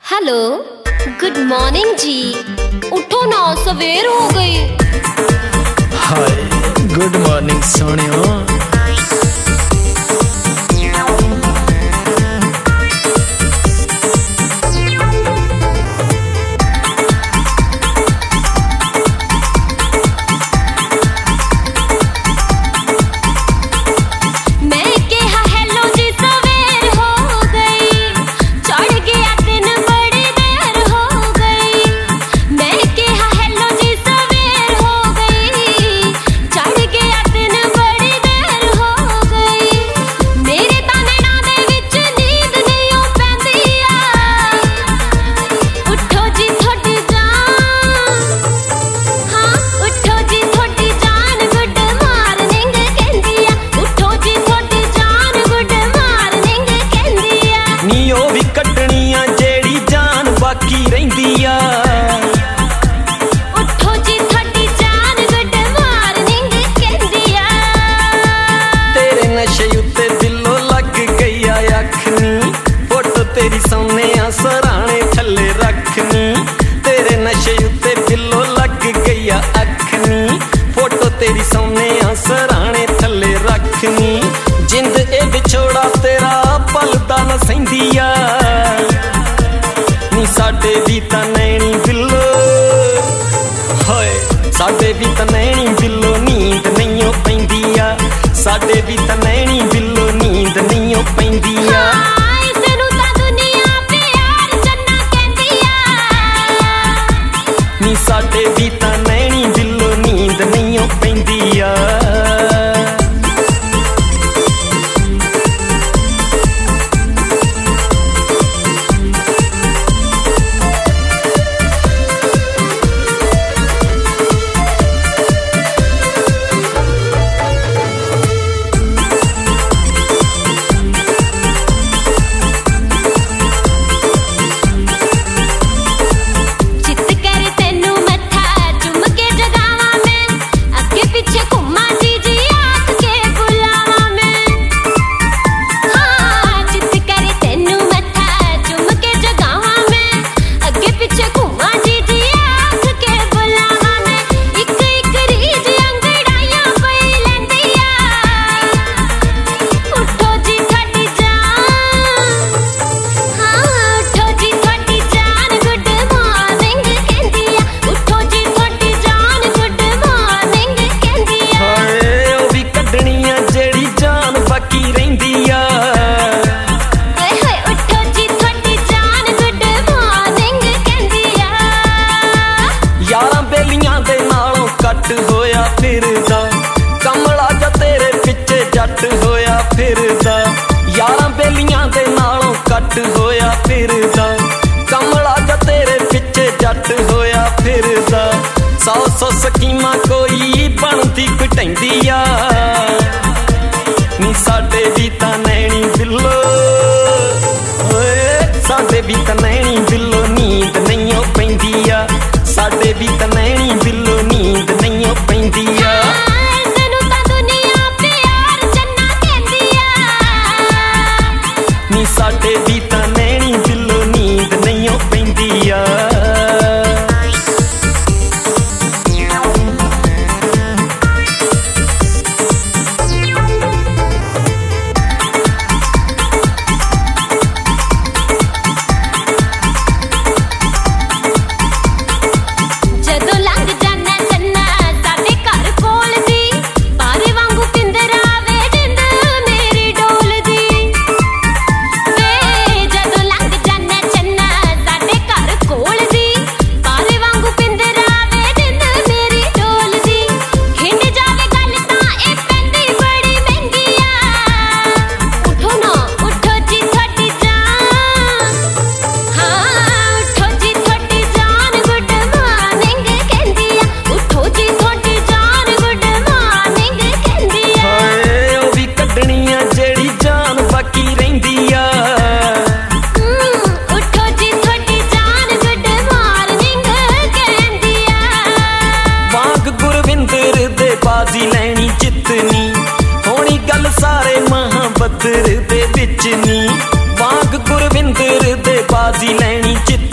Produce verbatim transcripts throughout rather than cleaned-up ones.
Hello, good morning जी। उठो ना, सवेर हो गई। हाय, गुड मॉर्निंग सोनियो। तेरी सोने सराणे थले रखनी, तेरे नशे उत्ते दिलों लग गई अखनी। फोटो तेरी सोने सराणे थले रखनी। जिंद ए विछोड़ा तेरा पलदा न सहिंदिया नी, साडे भी तां नैनी बिल्लो होए, साडे भी तां नैनी बिल्लो नींद नहीं पैंदिया, साडे भी तां नैनी बिल्लो नींद नहीं पैंदिया। साडे भी तां नैनी दिलों नींद नहीं पैंदिया। होया फिरदा कमला जा तेरे पिछे जट होया फिरदा, यारां बेलियां दे नालों कट होया फिरदा, कमला जा तेरे पिछे जट होया फिरदा। सौ सौ स्कीमां कोई बनदी घटैंदिया नी, साडे भी तां नैनी बिल्लो ओए, साडे भी तां नैनी बिल्लो नींद नहीं पैंदिया, साडे भी तां नैनी बिल्लो नींद नहीं पैंदिया। नी साडे भी तां नैनी बिल्लो नींद नहीं पैंदिया। बाजी लैनी जितनी होनी गल सारे महाबदर दे विच नी, वांग गुरविंदर दे बाजी लैनी जितनी।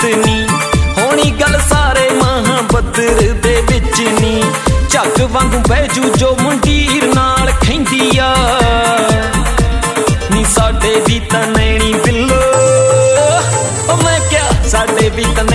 वांगू बैजू जो मुंडीर नाल खैंदी आ नी साडे भी तां नैणी बिल्लो ओ मैं क्या साडे भी तां